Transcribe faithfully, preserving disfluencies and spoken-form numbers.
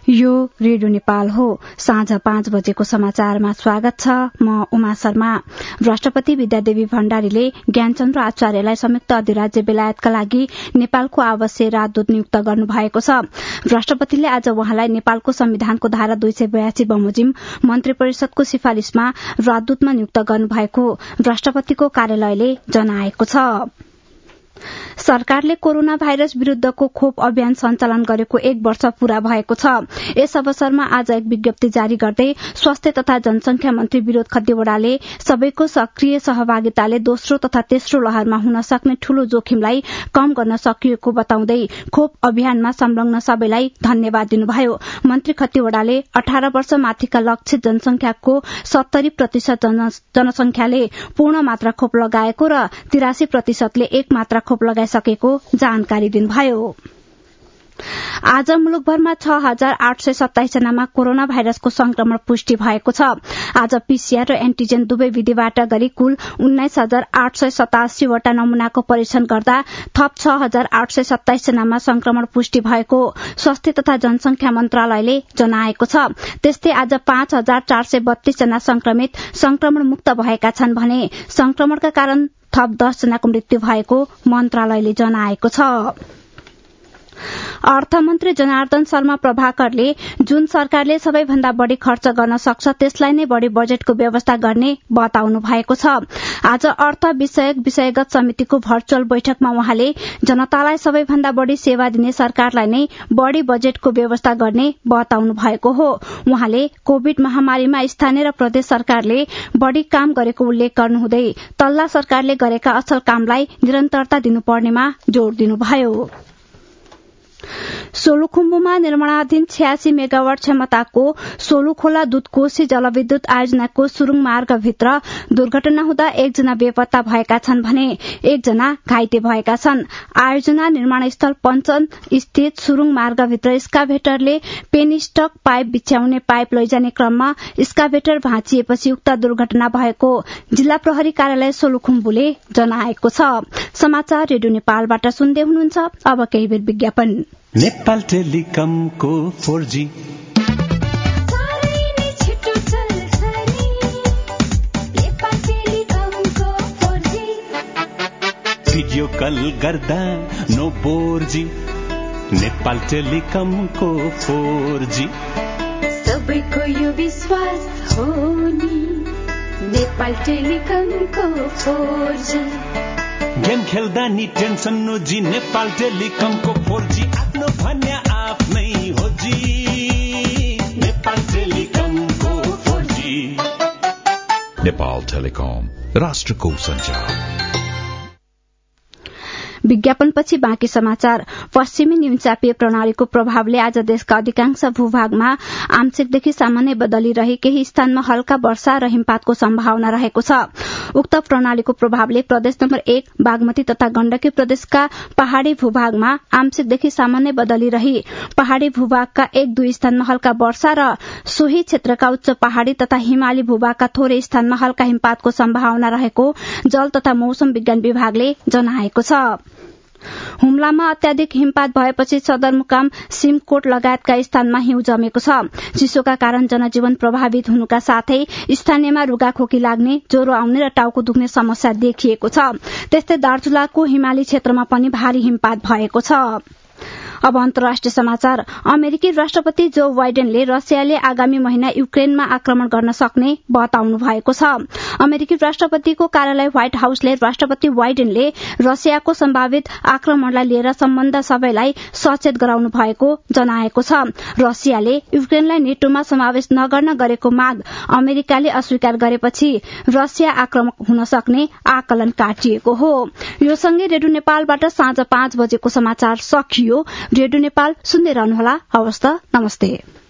यो रेडियो नेपाल हो। साँझ पाँच बजेको समाचारमा स्वागत छ। म उमा शर्मा। राष्ट्रपति विद्यादेवी भण्डारीले ज्ञानचन्द्र आचार्यलाई संयुक्त अधिराज्य बेलायतका लागि नेपालको आवासीय राजदूत नियुक्त गर्नु भएको छ। राष्ट्रपतिले आज उहाँलाई नेपालको संविधानको धारा दुई सय बयासी बमोजिम मन्त्री परिषदको सिफारिशमा राजदूतमा नियुक्त गर्नु भएको राष्ट्रपतिको कार्यालयले जनाएको छ। सरकारले कोरोना भाइरस विरूद्धको खोप अभियान सञ्चालन गरेको एक वर्ष पूरा भएको छ। यस अवसरमा आज एक विज्ञप्ति जारी गर्दै स्वास्थ्य तथा जनसंख्या मन्त्री विनोद खतिवड़ाले सबैको सक्रिय सहभागिताले दोस्रो तथा तेस्रो लहरमा हुन सक्ने ठूलो जोखिमलाई कम गर्न सकिएको बताउँदै खोप अभियानमा संलग्न सबैलाई धन्यवाद दिनुभयो। मन्त्री खतिवड़ाले अठार वर्ष माथिका लक्षित जनसंख्याको सत्तरी प्रतिशत जनसंख्याले पूर्ण मात्रा खोप लगाएको र तिरासी प्रतिशतले एक मात्रा खोप लगाइसकेको जानकारी दिनुभयो। आज मुलुकभरमा छ हजार आठ सय सत्ताइस जनामा कोरोना भाइरसको संक्रमण पुष्टि भएको छ। आज पीसीआर र एन्टिजेन दुवै विधिबाट गरी कुल उन्नाइस हजार आठ सय सतासी वटा नमूनाको परीक्षण गर्दा थप छ हजार आठ सय सत्ताइस जनामा संक्रमण पुष्टि भएको स्वास्थ्य तथा जनसंख्या मन्त्रालयले जनाएको छ। त्यस्तै आज पाँच हजार चार सय बत्तीस जना संक्रमित संक्रमण मुक्त भएका छन् भने संक्रमणका कारण थप दस जनाको मृत्यु भएको मन्त्रालयले जनाएको छ। अर्थमन्त्री जनार्दन शर्मा प्रभाकरले जुन सरकारले सबैभन्दा बढ़ी खर्च गर्न सक्छ त्यसलाई नै बढ़ी बजेटको व्यवस्था गर्ने बताउनु भएको छ। आज अर्थ विषयक विषयगत समितिको भर्चुअल बैठकमा उहाँले जनतालाई सबैभन्दा बढ़ी सेवा दिने सरकारलाई नै बढ़ी बजेटको व्यवस्था गर्ने बताउनु भएको हो। उहाँले कोविड महामारीमा स्थानीय र प्रदेश सरकारले बढ़ी काम गरेको उल्लेख गर्नुहुँदै तल्ला सरकारले गरेका असल कामलाई निरन्तरता दिनुपर्नेमा जोड़ दिनुभयो। सोलुखुम्बुमा निर्माणाधीन छयासी मेगावाट क्षमताको सोलुखोला दुधकोशी जलविद्युत आयोजनाको सुरुङ मार्गभित्र दुर्घटना हुँदा एकजना बेपत्ता भएका छन् भने एकजना घाइते भएका छन्। आयोजना निर्माण स्थल पञ्चन स्थित सुरुङ मार्गभित्र स्काभेटरले पेनिस्टक पाइप बिछ्याउने पाइप लैजाने क्रममा स्काभेटर भाँचिएपछि उक्त दुर्घटना भएको जिल्ला प्रहरी कार्यालय सोलुखुम्बुले जनाएको छ। समाचार रेडियो नेपालबाट सुन्दै हुनुहुन्छ। अब केही बेर विज्ञापन। नेपाल टेलिकमको फोर जी भिडियो कल गर्दा नो बोर जी। नेपाल टेलिकमको फोर जी सबैको यो विश्वास हो नि। नेपाल टेलिकमको फोर जी गेम खेल्दा नि टेन्सन नो जी। नेपाल टेलिकमको फोर जी आफ्नो भन्या आफ्नै हो जी। नेपाल टेलिकमको फोर जी। नेपाल टेलिकम राष्ट्रको सञ्चार। विज्ञापनपछि बाँकी समाचार। पश्चिमी निम्नचापीय प्रणालीको प्रभावले आज देशका अधिकांश भूभागमा आंशिकदेखि सामान्य बदली रही केही स्थानमा हल्का वर्षा र हिमपातको सम्भावना रहेको छ। उक्त प्रणालीको प्रभावले प्रदेश नम्बर एक बागमती तथा गण्डकी प्रदेशका पहाड़ी भूभागमा आंशिकदेखि सामान्य बदली रही पहाड़ी भूभागका एक दुई स्थानमा हल्का वर्षा र सोही क्षेत्रका उच्च पहाड़ी तथा हिमाली भूभागका थोरै स्थानमा हल्का हिमपातको सम्भावना रहेको जल तथा मौसम विज्ञान विभागले जनाएको छ। हुम्लामा अत्याधिक हिमपात भएपछि सदरमुकाम सिमकोट लगायतका स्थानमा हिउँ जमेको छ। चिसोका कारण जनजीवन प्रभावित हुनुका साथै स्थानीयमा रुगाखोकी लाग्ने, ज्वरो आउने र टाउको दुख्ने समस्या देखिएको छ। त्यस्तै दार्चुलाको हिमाली क्षेत्रमा पनि भारी हिमपात भएको छ। अब अन्तर्राष्ट्रिय समाचार। अमेरिकी राष्ट्रपति जो बाइडेनले रसियाले आगामी महिना युक्रेनमा आक्रमण गर्न सक्ने बताउनु भएको छ। अमेरिकी राष्ट्रपतिको कार्यालय व्हाइट हाउसले राष्ट्रपति बाइडेनले रसियाको सम्भावित आक्रमणलाई लिएर सम्बन्ध सबैलाई सचेत गराउनु भएको जनाएको छ। रसियाले युक्रेनलाई नेटोमा समावेश नगर्न गरेको माग अमेरिकाले अस्वीकार गरेपछि रसिया आक्रमक हुन सक्ने आकलन काटिएको हो। यो सँगै रेडियो नेपालबाट साँझ पाँच बजेको समाचार सकियो। रेडियो नेपाल सुन्दै रहनुहोला। हवस् त, नमस्ते।